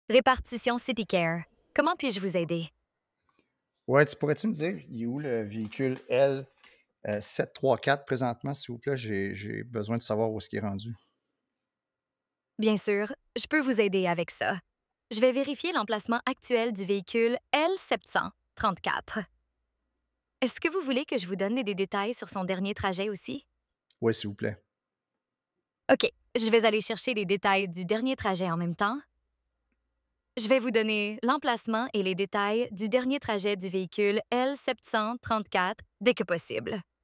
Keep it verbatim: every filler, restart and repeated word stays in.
Répartition CityCare. Comment puis-je vous aider? Ouais, tu pourrais-tu me dire, il est où le véhicule L, heu, sept trois quatre présentement, s'il vous plaît? J'ai j'ai besoin de savoir où est-ce qu'il est rendu. Bien sûr, je peux vous aider avec ça. Je vais vérifier l'emplacement actuel du véhicule L sept cent trente-quatre. Est-ce que vous voulez que je vous donne des détails sur son dernier trajet aussi? Oui, s'il vous plaît. OK, je vais aller chercher les détails du dernier trajet en même temps. Je vais vous donner l'emplacement et les détails du dernier trajet du véhicule L sept cent trente-quatre dès que possible.